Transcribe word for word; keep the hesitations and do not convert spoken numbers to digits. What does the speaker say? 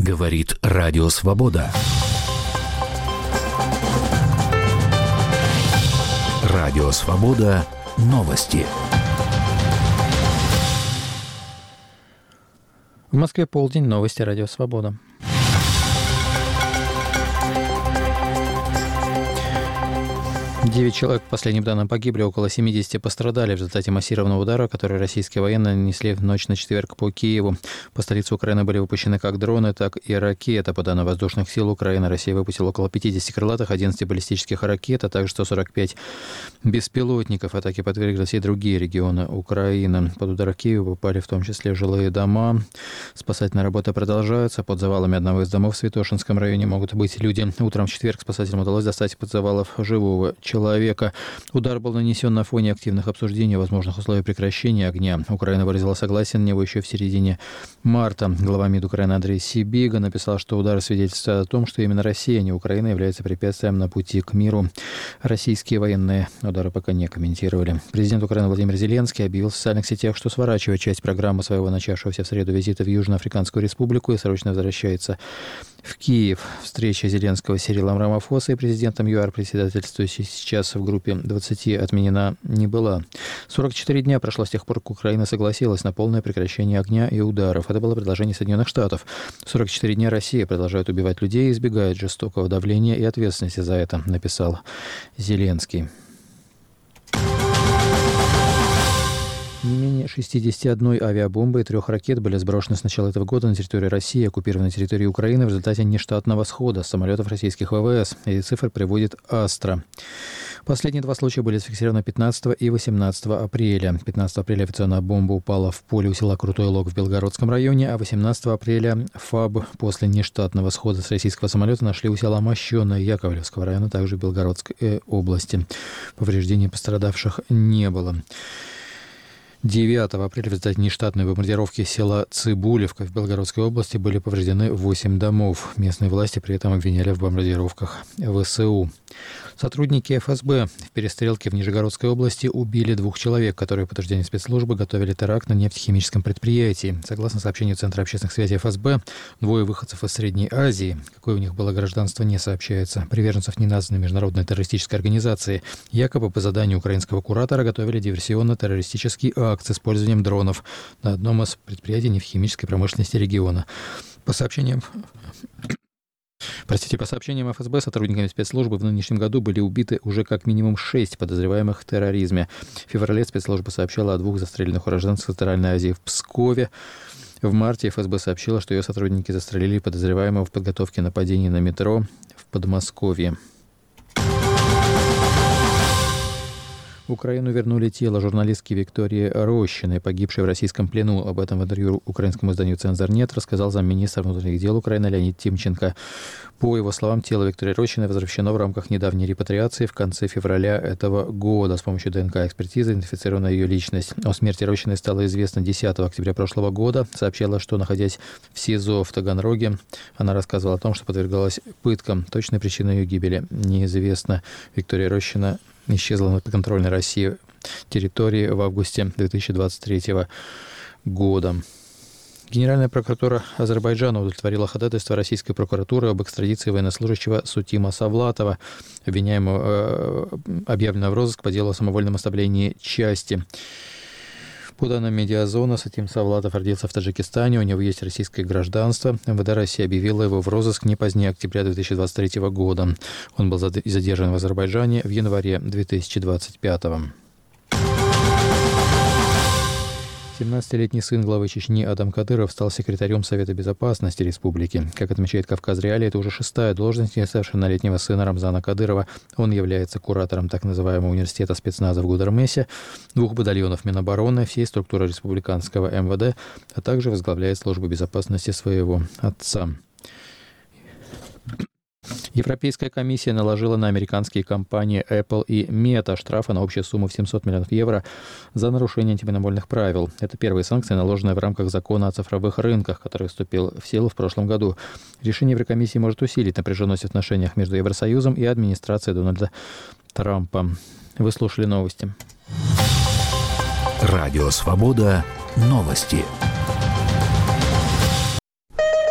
Говорит Радио Свобода. Радио Свобода. Новости. В Москве полдень. Новости Радио Свобода. Девять человек, по последним данным, погибли, около семидесяти пострадали в результате массированного удара, который российские военные нанесли в ночь на четверг по Киеву. По столице Украины были выпущены как дроны, так и ракеты. По данным воздушных сил Украины, Россия выпустила около пятидесяти крылатых, одиннадцати баллистических ракет, а также сто сорок пять беспилотников. Атаке подверглись и другие регионы Украины. Под удар Киева попали в том числе жилые дома. Спасательная работа продолжается. Под завалами одного из домов в Святошинском районе могут быть люди. Утром в четверг спасателям удалось достать под завалов живого человека. человека. Удар был нанесен на фоне активных обсуждений возможных условий прекращения огня. Украина выразила согласие на него еще в середине марта. Глава МИД Украины Андрей Сибига написал, что удар свидетельствует о том, что именно Россия, а не Украина, является препятствием на пути к миру. Российские военные удары пока не комментировали. Президент Украины Владимир Зеленский объявил в социальных сетях, что сворачивает часть программы своего начавшегося в среду визита в Южноафриканскую республику и срочно возвращается в Киев. Встреча Зеленского с Сирилом Рамафосой и президентом ЮАР, председательствующей сейчас в группе двадцати, отменена не была. сорок четыре дня прошло с тех пор, как Украина согласилась на полное прекращение огня и ударов. Это было предложение Соединенных Штатов. сорок четыре дня Россия продолжает убивать людей и избегает жестокого давления и ответственности за это, написал Зеленский. Не менее шестидесяти одной авиабомбы и трех ракет были сброшены с начала этого года на территорию России и оккупированной территории Украины в результате нештатного схода самолетов российских ВВС. Эти цифры приводит Астра. Последние два случая были зафиксированы пятнадцатого и восемнадцатого апреля. пятнадцатого апреля авиационная бомба упала в поле у села Крутой Лог в Белгородском районе, а восемнадцатого апреля ФАБ после нештатного схода с российского самолета нашли у села Мощёное Яковлевского района, также в Белгородской области. Повреждений пострадавших не было. девятого апреля в результате нештатной бомбардировки села Цибулевка в Белгородской области были повреждены восемь домов. Местные власти при этом обвиняли в бомбардировках ВСУ. Сотрудники эф эс бэ в перестрелке в Нижегородской области убили двух человек, которые, по утверждению спецслужбы, готовили теракт на нефтехимическом предприятии. Согласно сообщению Центра общественных связей эф эс бэ, двое выходцев из Средней Азии, какое у них было гражданство, не сообщается, приверженцев неназванной международной террористической организации, якобы по заданию украинского куратора готовили диверсионно-террористический акт с использованием дронов на одном из предприятий нефтехимической промышленности региона. По сообщениям... Простите, по сообщениям эф эс бэ, сотрудниками спецслужбы в нынешнем году были убиты уже как минимум шесть подозреваемых в терроризме. В феврале спецслужба сообщала о двух застреленных уроженцах Центральной Азии в Пскове. В марте эф эс бэ сообщила, что ее сотрудники застрелили подозреваемого в подготовке нападений на метро в Подмосковье. В Украину вернули тело журналистки Виктории Рощиной, погибшей в российском плену. Об этом в интервью украинскому изданию «Цензорнет» рассказал замминистра внутренних дел Украины Леонид Тимченко. По его словам, тело Виктории Рощиной возвращено в рамках недавней репатриации в конце февраля этого года. С помощью дэ эн ка-экспертизы идентифицирована ее личность. О смерти Рощиной стало известно десятого октября прошлого года. Сообщала, что, находясь в СИЗО в Таганроге, она рассказывала о том, что подвергалась пыткам. Точная причина ее гибели неизвестна. Виктория Рощина исчезла на подконтрольной России территории в августе две тысячи двадцать третьего года. Генеральная прокуратура Азербайджана удовлетворила ходатайство российской прокуратуры об экстрадиции военнослужащего Сутима Савлатова, обвиняемого, э, объявленного в розыск по делу о самовольном оставлении части. По данным «Медиазона», Сутим Савлатов родился в Таджикистане, у него есть российское гражданство. эм вэ дэ России объявила его в розыск не позднее октября две тысячи двадцать третьего года. Он был задержан в Азербайджане в январе две тысячи двадцать пятого. семнадцатилетний сын главы Чечни Адам Кадыров стал секретарем Совета безопасности республики. Как отмечает «Кавказ Реалии», это уже шестая должность несовершеннолетнего сына Рамзана Кадырова. Он является куратором так называемого университета спецназа в Гудермесе, двух батальонов Минобороны, всей структуры республиканского эм вэ дэ, а также возглавляет службу безопасности своего отца. Европейская комиссия наложила на американские компании Apple и Meta штрафы на общую сумму в семьсот миллионов евро за нарушение антимонопольных правил. Это первые санкции, наложенные в рамках закона о цифровых рынках, который вступил в силу в прошлом году. Решение Еврокомиссии может усилить напряженность в отношениях между Евросоюзом и администрацией Дональда Трампа. Вы слушали новости. Радио Свобода. Новости.